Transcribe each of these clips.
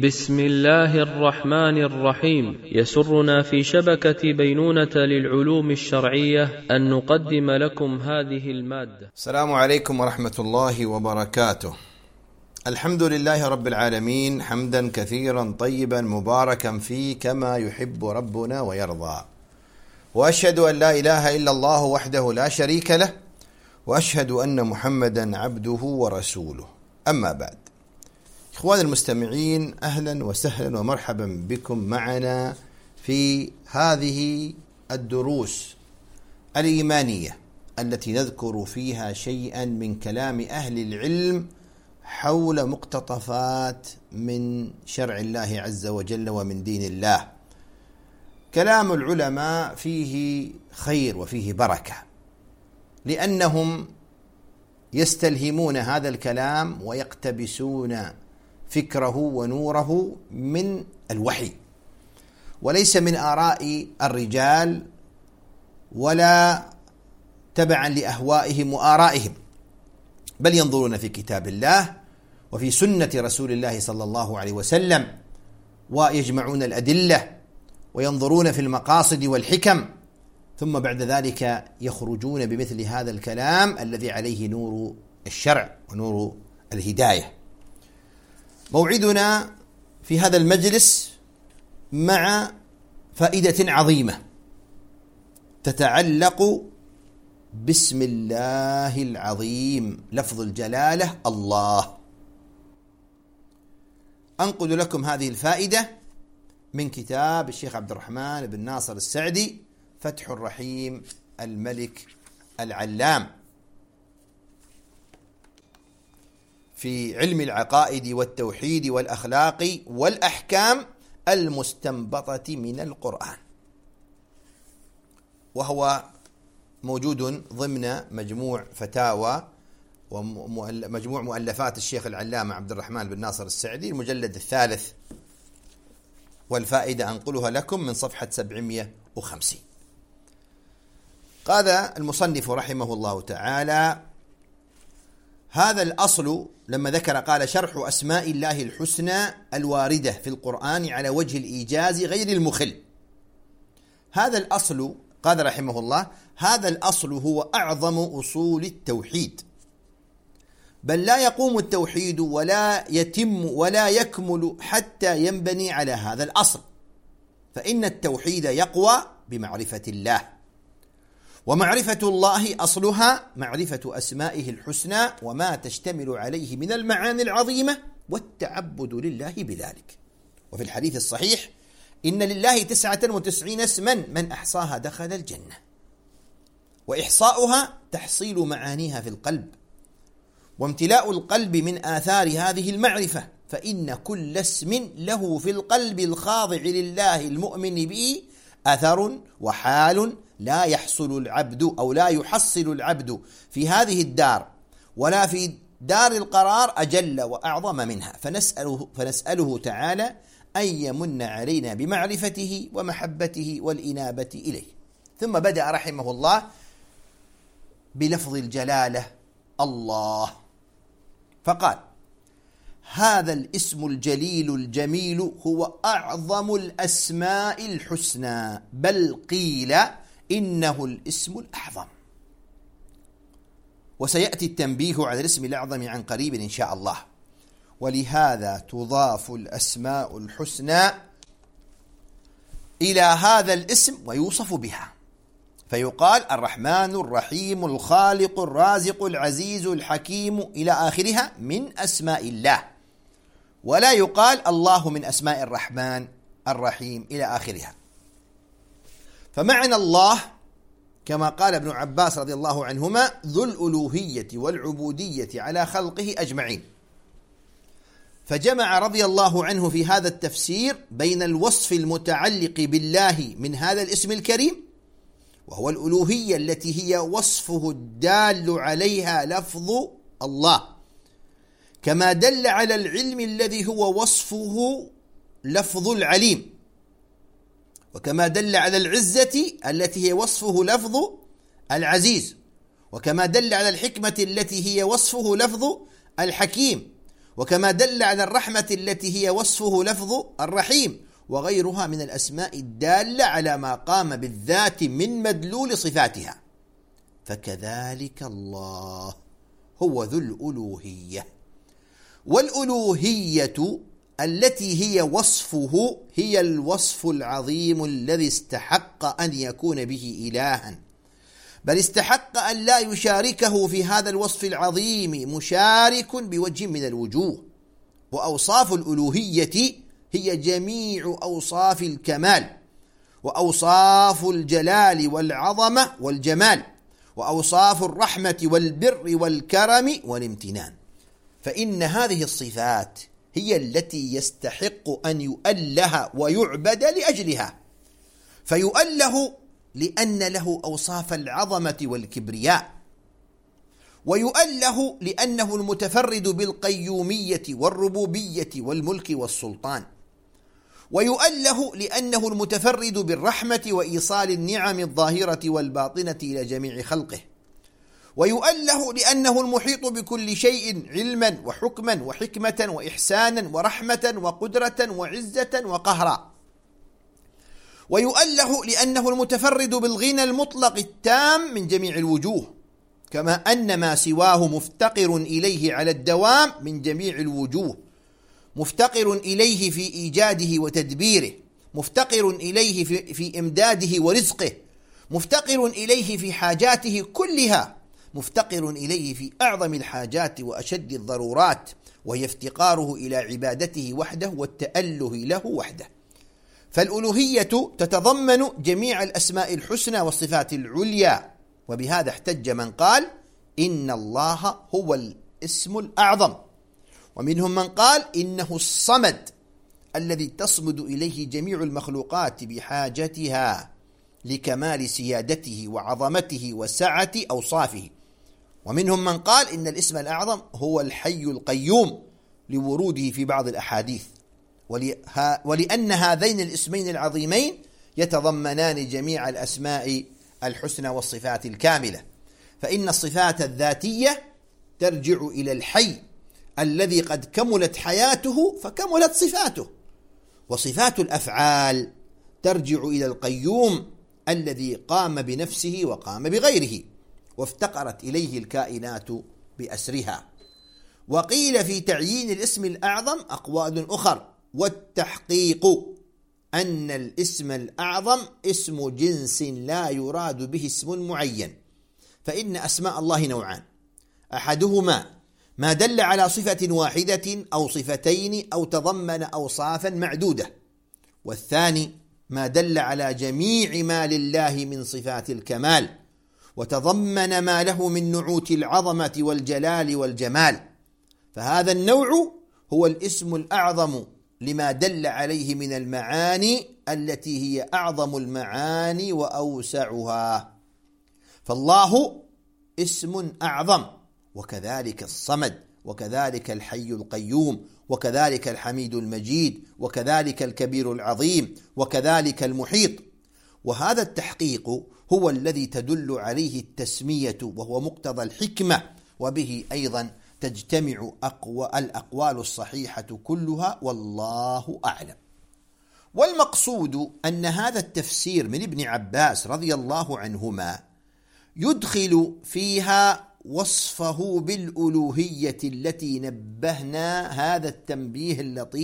بسم الله الرحمن الرحيم. يسرنا في شبكة بينونة للعلوم الشرعية أن نقدم لكم هذه المادة. السلام عليكم ورحمة الله وبركاته. الحمد لله رب العالمين، حمدا كثيرا طيبا مباركا فيه كما يحب ربنا ويرضى، وأشهد أن لا إله إلا الله وحده لا شريك له، وأشهد أن محمدا عبده ورسوله. أما بعد، إخواني المستمعين، أهلا وسهلا ومرحبا بكم معنا في هذه الدروس الإيمانية التي نذكر فيها شيئا من كلام أهل العلم حول مقتطفات من شرع الله عز وجل ومن دين الله. كلام العلماء فيه خير وفيه بركة، لأنهم يستلهمون هذا الكلام ويقتبسون فكره ونوره من الوحي، وليس من آراء الرجال ولا تبعا لأهوائهم وآرائهم، بل ينظرون في كتاب الله وفي سنة رسول الله صلى الله عليه وسلم، ويجمعون الأدلة وينظرون في المقاصد والحكم، ثم بعد ذلك يخرجون بمثل هذا الكلام الذي عليه نور الشرع ونور الهداية. موعدنا في هذا المجلس مع فائدة عظيمة تتعلق باسم الله العظيم، لفظ الجلالة الله. أنقل لكم هذه الفائدة من كتاب الشيخ عبد الرحمن بن ناصر السعدي، فتح الرحيم الملك العلام، في علم العقائد والتوحيد والأخلاق والأحكام المستنبطة من القرآن، وهو موجود ضمن مجموع فتاوى ومجموع مؤلفات الشيخ العلامة عبد الرحمن بن ناصر السعدي، المجلد الثالث، والفائدة أنقلها لكم من صفحة 750. قال المصنف رحمه الله تعالى: هذا الأصل لما ذكر قال: شرح أسماء الله الحسنى الواردة في القرآن على وجه الإيجاز غير المخل. هذا الأصل، قال رحمه الله، هذا الأصل هو أعظم أصول التوحيد، بل لا يقوم التوحيد ولا يتم ولا يكمل حتى ينبني على هذا الأصل، فإن التوحيد يقوى بمعرفة الله، ومعرفة الله أصلها معرفة أسمائه الحسنى وما تشتمل عليه من المعاني العظيمة والتعبد لله بذلك. وفي الحديث الصحيح: إن لله 99 اسما من أحصاها دخل الجنة. وإحصاؤها تحصيل معانيها في القلب، وامتلاء القلب من آثار هذه المعرفة، فإن كل اسم له في القلب الخاضع لله المؤمن به أثر وحال لا يحصل العبد أو لا يحصل العبد في هذه الدار ولا في دار القرار أجل وأعظم منها، فنسأله تعالى أن يمن علينا بمعرفته ومحبته والإنابة إليه. ثم بدأ رحمه الله بلفظ الجلالة الله، فقال: هذا الاسم الجليل الجميل هو أعظم الأسماء الحسنى، بل قيل إنه الاسم الأعظم. وسيأتي التنبيه على الاسم الأعظم عن قريب إن شاء الله. ولهذا تضاف الأسماء الحسنى إلى هذا الاسم ويوصف بها، فيقال الرحمن الرحيم الخالق الرازق العزيز الحكيم إلى آخرها من أسماء الله، ولا يقال الله من أسماء الرحمن الرحيم إلى آخرها. فمعنى الله كما قال ابن عباس رضي الله عنهما: ذو الألوهية والعبودية على خلقه أجمعين. فجمع رضي الله عنه في هذا التفسير بين الوصف المتعلق بالله من هذا الاسم الكريم، وهو الألوهية التي هي وصفه الدال عليها لفظ الله، كما دل على العلم الذي هو وصفه لفظ العليم، وكما دل على العزة التي هي وصفه لفظ العزيز، وكما دل على الحكمة التي هي وصفه لفظ الحكيم، وكما دل على الرحمة التي هي وصفه لفظ الرحيم، وغيرها من الأسماء الدالة على ما قام بالذات من مدلول صفاتها. فكذلك الله هو ذو الألوهية، والألوهية التي هي وصفه هي الوصف العظيم الذي استحق أن يكون به إلها، بل استحق أن لا يشاركه في هذا الوصف العظيم مشارك بوجه من الوجوه. وأوصاف الألوهية هي جميع أوصاف الكمال، وأوصاف الجلال والعظمة والجمال، وأوصاف الرحمة والبر والكرم والامتنان. فإن هذه الصفات هي التي يستحق أن يؤله ويعبد لأجلها، فيؤله لأن له أوصاف العظمة والكبرياء، ويؤله لأنه المتفرد بالقيومية والربوبية والملك والسلطان، ويؤله لأنه المتفرد بالرحمة وإيصال النعم الظاهرة والباطنة إلى جميع خلقه، ويؤله لأنه المحيط بكل شيء علما وحكما وحكمة وإحسانا ورحمة وقدرة وعزة وقهرا، ويؤله لأنه المتفرد بالغنى المطلق التام من جميع الوجوه، كما أن ما سواه مفتقر إليه على الدوام من جميع الوجوه، مفتقر إليه في إيجاده وتدبيره، مفتقر إليه في إمداده ورزقه، مفتقر إليه في حاجاته كلها، مفتقر إليه في أعظم الحاجات وأشد الضرورات، وهي افتقاره إلى عبادته وحده والتأله له وحده. فالألوهية تتضمن جميع الأسماء الحسنى والصفات العليا، وبهذا احتج من قال إن الله هو الاسم الأعظم، ومنهم من قال إنه الصمد الذي تصمد إليه جميع المخلوقات بحاجتها لكمال سيادته وعظمته وسعة أوصافه، ومنهم من قال إن الاسم الأعظم هو الحي القيوم لوروده في بعض الأحاديث، ولأن هذين الاسمين العظيمين يتضمنان جميع الأسماء الحسنى والصفات الكاملة. فإن الصفات الذاتية ترجع إلى الحي الذي قد كملت حياته فكملت صفاته، وصفات الأفعال ترجع إلى القيوم الذي قام بنفسه وقام بغيره، وافتقرت إليه الكائنات بأسرها. وقيل في تعيين الاسم الأعظم أقوال أخر، والتحقيق أن الاسم الأعظم اسم جنس لا يراد به اسم معين، فإن أسماء الله نوعان، أحدهما ما دل على صفة واحدة أو صفتين أو تضمن أوصافا معدودة، والثاني ما دل على جميع ما لله من صفات الكمال، وتضمن ما له من نعوت العظمة والجلال والجمال. فهذا النوع هو الاسم الأعظم لما دل عليه من المعاني التي هي أعظم المعاني وأوسعها. فالله اسم أعظم، وكذلك الصمد، وكذلك الحي القيوم، وكذلك الحميد المجيد، وكذلك الكبير العظيم، وكذلك المحيط. وهذا التحقيق هو الذي تدل عليه التسمية، وهو مقتضى الحكمة، وبه أيضا تجتمع الأقوال الصحيحة كلها، والله أعلم. والمقصود أن هذا التفسير من ابن عباس رضي الله عنهما يدخل فيها وصفه بالألوهية التي نبهنا هذا التنبيه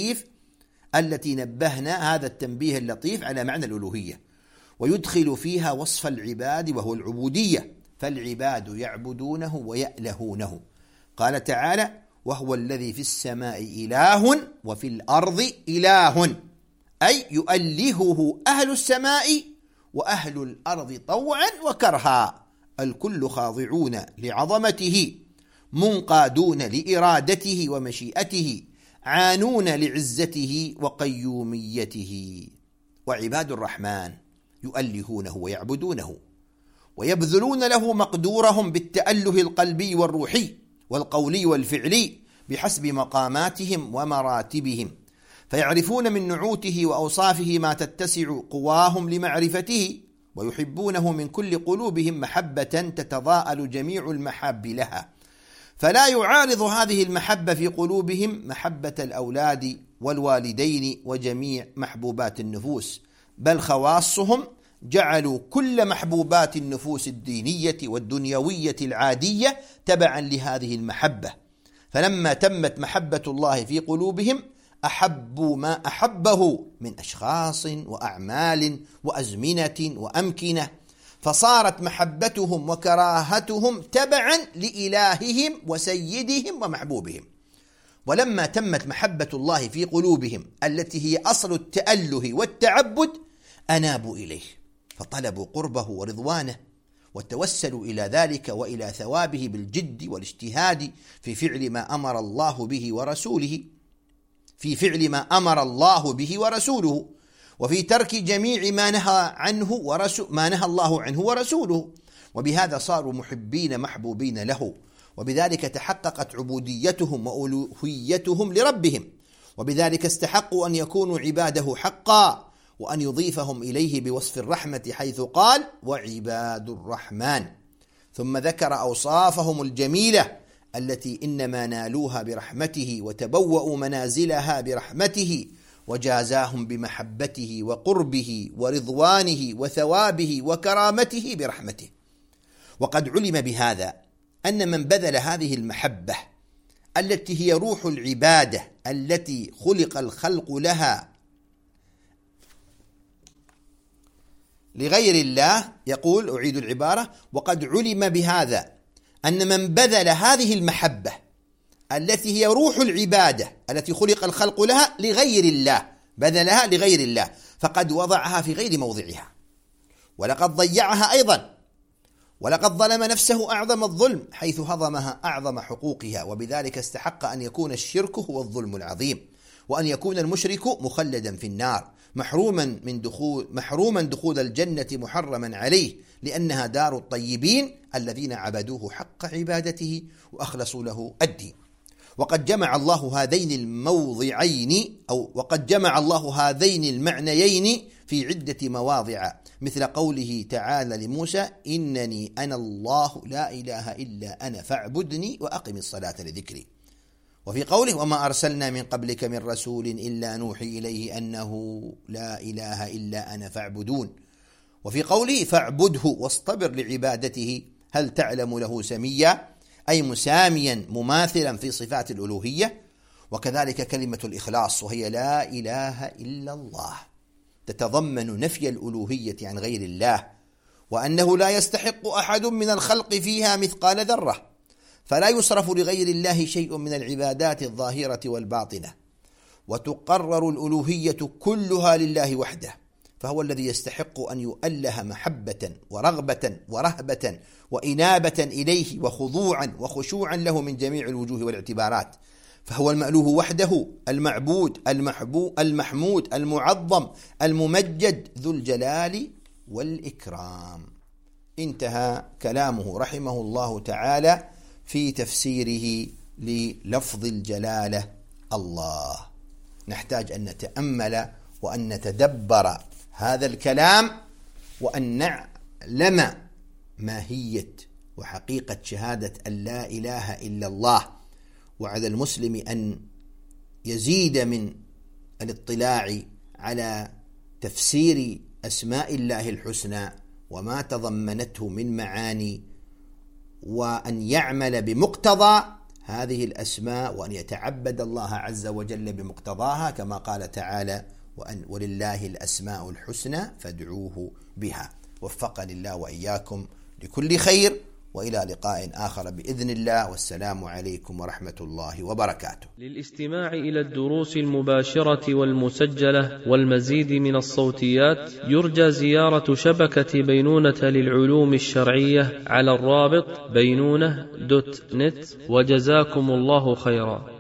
اللطيف على معنى الألوهية، ويدخل فيها وصف العباد وهو العبودية، فالعباد يعبدونه ويألهونه. قال تعالى: وهو الذي في السماء إله وفي الأرض إله، أي يؤلهه أهل السماء وأهل الأرض طوعا وكرها، الكل خاضعون لعظمته، منقادون لإرادته ومشيئته، عانون لعزته وقيوميته. وعباد الرحمن يؤلهونه ويعبدونه ويبذلون له مقدورهم بالتأله القلبي والروحي والقولي والفعلي بحسب مقاماتهم ومراتبهم، فيعرفون من نعوته وأوصافه ما تتسع قواهم لمعرفته، ويحبونه من كل قلوبهم محبة تتضاءل جميع المحاب لها، فلا يعارض هذه المحبة في قلوبهم محبة الأولاد والوالدين وجميع محبوبات النفوس، بل خواصهم جعلوا كل محبوبات النفوس الدينية والدنيوية العادية تبعا لهذه المحبة، فلما تمت محبة الله في قلوبهم أحبوا ما أحبه من أشخاص وأعمال وأزمنة وأمكنة، فصارت محبتهم وكراهتهم تبعا لإلههم وسيدهم ومحبوبهم. ولما تمت محبة الله في قلوبهم التي هي أصل التأله والتعبد أنابوا إليه فطلبوا قربه ورضوانه، وتوسلوا إلى ذلك وإلى ثوابه بالجد والاجتهاد في فعل ما أمر الله به ورسوله، وفي ترك جميع ما نهى الله عنه ورسوله، وبهذا صاروا محبين محبوبين له، وبذلك تحققت عبوديتهم وألوهيتهم لربهم، وبذلك استحقوا أن يكونوا عباده حقا، وأن يضيفهم إليه بوصف الرحمة حيث قال وعباد الرحمن، ثم ذكر أوصافهم الجميلة التي إنما نالوها برحمته وتبوأوا منازلها برحمته، وجازاهم بمحبته وقربه ورضوانه وثوابه وكرامته برحمته. وقد علم بهذا أن من بذل هذه المحبة التي هي روح العبادة التي خلق الخلق لها لغير الله، يقول أعيد العبارة: وقد علم بهذا أن من بذل هذه المحبة التي هي روح العبادة التي خلق الخلق لها لغير الله، بذلها لغير الله، فقد وضعها في غير موضعها، ولقد ضيعها أيضا، ولقد ظلم نفسه أعظم الظلم حيث هضمها أعظم حقوقها، وبذلك استحق أن يكون الشرك هو الظلم العظيم، وأن يكون المشرك مخلدا في النار محروما دخول الجنة محرما عليه، لأنها دار الطيبين الذين عبدوه حق عبادته وأخلصوا له الدين. وقد جمع الله هذين المعنيين في عدة مواضع، مثل قوله تعالى لموسى: إنني أنا الله لا إله إلا أنا فاعبدني وأقم الصلاة لذكري. وفي قوله: وما أرسلنا من قبلك من رسول إلا نوحي إليه أنه لا إله إلا أنا فاعبدون. وفي قوله: فاعبده واصطبر لعبادته هل تعلم له سميا، أي مساميا مماثلا في صفات الألوهية. وكذلك كلمة الإخلاص، وهي لا إله إلا الله، تتضمن نفي الألوهية عن غير الله، وأنه لا يستحق أحد من الخلق فيها مثقال ذرة، فلا يصرف لغير الله شيء من العبادات الظاهرة والباطنة، وتقرر الألوهية كلها لله وحده، فهو الذي يستحق أن يؤله محبة ورغبة ورهبة وإنابة إليه وخضوعا وخشوعا له من جميع الوجوه والاعتبارات، فهو المألوه وحده، المعبود المحمود المعظم الممجد ذو الجلال والإكرام. انتهى كلامه رحمه الله تعالى في تفسيره للفظ الجلالة الله. نحتاج أن نتأمل وأن نتدبر هذا الكلام، وأن نعلم ماهية وحقيقة شهادة أن لا إله إلا الله، وعلى المسلم أن يزيد من الاطلاع على تفسير أسماء الله الحسنى وما تضمنته من معاني، وأن يعمل بمقتضى هذه الأسماء، وأن يتعبد الله عز وجل بمقتضاها، كما قال تعالى: ولله الأسماء الحسنى فادعوه بها. وفقني الله وإياكم لكل خير، وإلى لقاء آخر بإذن الله، والسلام عليكم ورحمة الله وبركاته. للاستماع إلى الدروس المباشرة والمسجلة والمزيد من الصوتيات، يرجى زيارة شبكة بينونة للعلوم الشرعية على الرابط بينونة.net. وجزاكم الله خيرا.